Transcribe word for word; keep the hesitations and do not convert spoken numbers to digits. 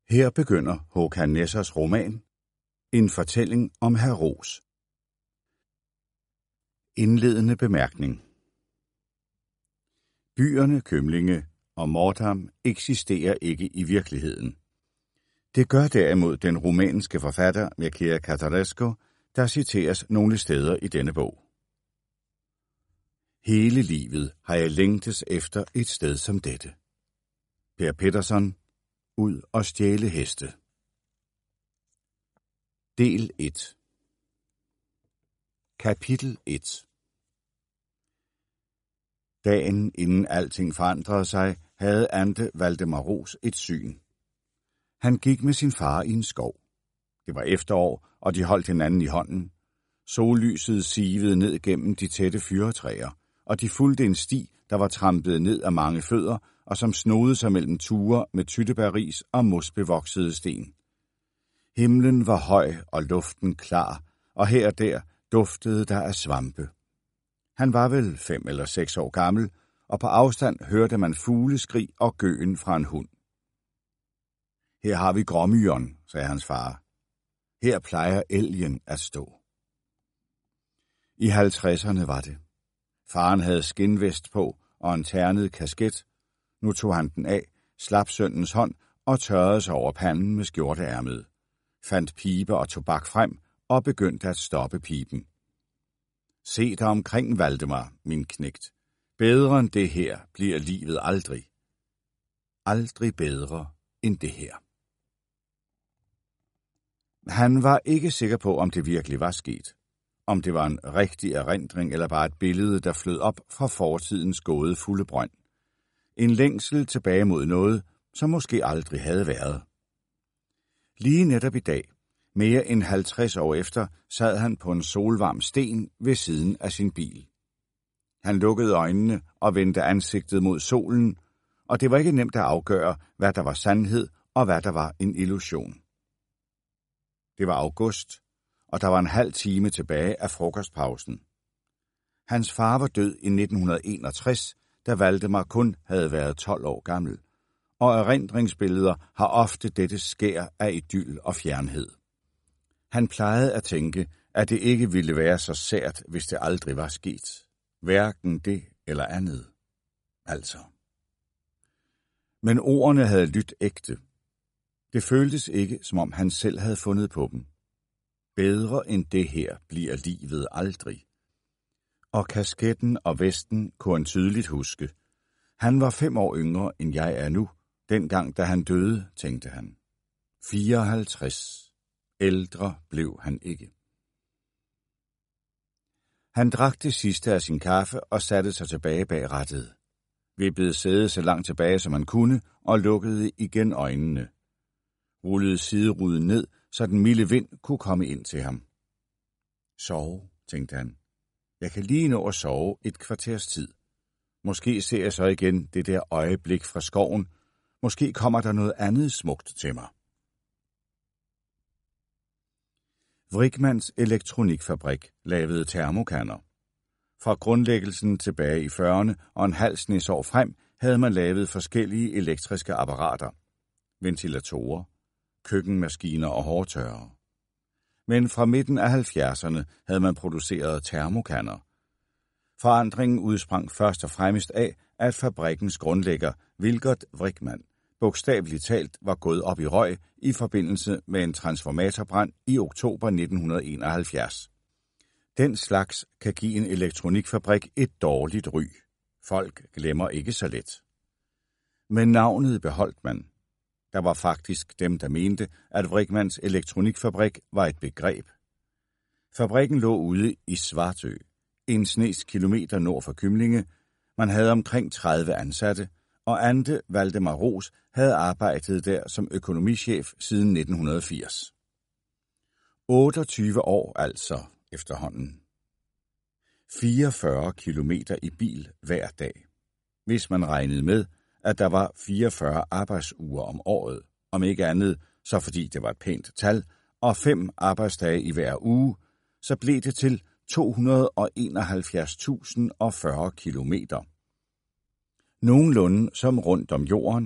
Her begynder Håkan Nessers roman, En fortælling om hr. Ros. Indledende bemærkning. Byerne Kømlinge og Mordham eksisterer ikke i virkeligheden. Det gør derimod den rumænske forfatter Mircea Catarescu, der citeres nogle steder i denne bog. Hele livet har jeg længtes efter et sted som dette. Per Pettersson, Ud og stjæle heste. Del et. Kapitel et. Dagen inden alting forandrede sig, havde Ante Valdemar Ros et syn. Han gik med sin far i en skov. Det var efterår, og de holdt hinanden i hånden. Sollyset sivede ned gennem de tætte fyrretræer, og de fulgte en sti, der var trampet ned af mange fødder, og som snodede sig mellem tuer med tyttebærris og mosbevoksede sten. Himlen var høj og luften klar, og her og der duftede der af svampe. Han var vel fem eller seks år gammel, og på afstand hørte man fugleskrig og gøen fra en hund. Her har vi gråmyren, sagde hans far. Her plejer elgen at stå. I halvtredserne var det. Faren havde skinvest på og en ternet kasket. Nu tog han den af, slap sønnens hånd og tørrede sig over panden med skjorteærmet. Fandt pibe og tobak frem og begyndte at stoppe piben. Se dig omkring, Valdemar, min knægt. Bedre end det her bliver livet aldrig. Aldrig bedre end det her. Han var ikke sikker på, om det virkelig var sket. Om det var en rigtig erindring eller bare et billede, der flød op fra fortidens gådefulde brønd. En længsel tilbage mod noget, som måske aldrig havde været. Lige netop i dag, mere end halvtreds år efter, sad han på en solvarm sten ved siden af sin bil. Han lukkede øjnene og vendte ansigtet mod solen, og det var ikke nemt at afgøre, hvad der var sandhed og hvad der var en illusion. Det var august, og der var en halv time tilbage af frokostpausen. Hans far var død i nitten enogtres, da Valdemar kun havde været tolv år gammel, og erindringsbilleder har ofte dette skær af idyl og fjernhed. Han plejede at tænke, at det ikke ville være så sært, hvis det aldrig var sket. Hverken det eller andet. Altså. Men ordene havde lydt ægte. Det føltes ikke, som om han selv havde fundet på dem. Bedre end det her bliver livet aldrig. Og kasketten og vesten kunne han tydeligt huske. Han var fem år yngre, end jeg er nu, dengang da han døde, tænkte han. fireoghalvtreds. Ældre blev han ikke. Han drak det sidste af sin kaffe og satte sig tilbage bag rattet. Vippede sædet så langt tilbage, som han kunne, og lukkede igen øjnene. Rullede sideruden ned, så den milde vind kunne komme ind til ham. Sove, tænkte han. Jeg kan lige nå at sove et kvarters tid. Måske ser jeg så igen det der øjeblik fra skoven. Måske kommer der noget andet smukt til mig. Wrighmans elektronikfabrik lavede termokanner. Fra grundlæggelsen tilbage i fyrrerne og en halv snes år frem havde man lavet forskellige elektriske apparater. Ventilatorer, køkkenmaskiner og hårtørrere. Men fra midten af halvfjerdserne havde man produceret termokanner. Forandringen udsprang først og fremmest af, at fabrikkens grundlægger, Wilgert Wrighman, bogstaveligt talt var gået op i røg i forbindelse med en transformatorbrand i oktober nitten enoghalvfjerds. Den slags kan give en elektronikfabrik et dårligt ry. Folk glemmer ikke så let. Men navnet beholdt man. Der var faktisk dem, der mente, at Wrighmans elektronikfabrik var et begreb. Fabrikken lå ude i Svartø, en snes kilometer nord for Kømlinge. Man havde omkring tredive ansatte, og Ante Valdemar Ros havde arbejdet der som økonomichef siden nitten firs. otteogtyve år altså efterhånden. fireogfyrre kilometer i bil hver dag. Hvis man regnede med, at der var fireogfyrre arbejdsuger om året, om ikke andet, så fordi det var et pænt tal, og fem arbejdsdage i hver uge, så blev det til to hundrede og enoghalvfjerds tusind og fyrre kilometer. Nogenlunde som rundt om jorden,